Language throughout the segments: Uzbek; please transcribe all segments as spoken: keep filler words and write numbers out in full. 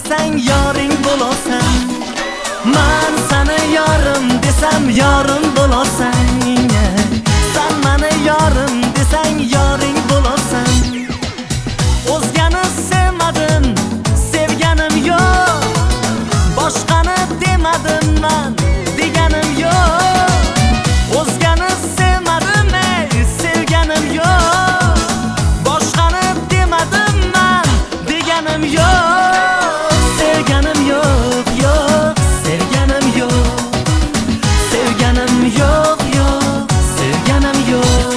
desang yoring bo'lasan. Men seni yorim desam yorim bo'lasan. Sen meni yorim desang yoring bo'lasan. O'zgani sevmadim, sevganim yo'q. Boshqani demadim men, deganim yo'q. O'zgani sevmadim, ey, sevganim yo'q. Boshqani demadim men, deganim yo'q. Sevganim yo'q, yo'q, sevganim yo'q. Sevganim yo'q, yo'q, sevganim yo'q.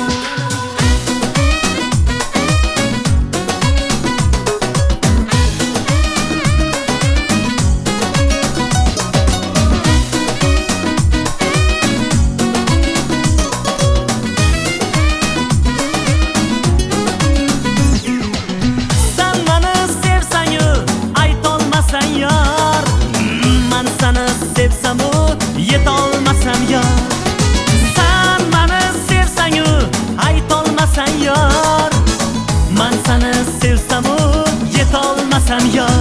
Sevsam-u yetolmasam yor. Sen meni sevsang-u aytolmasang yor. Men seni sevsam-u yetolmasam yor.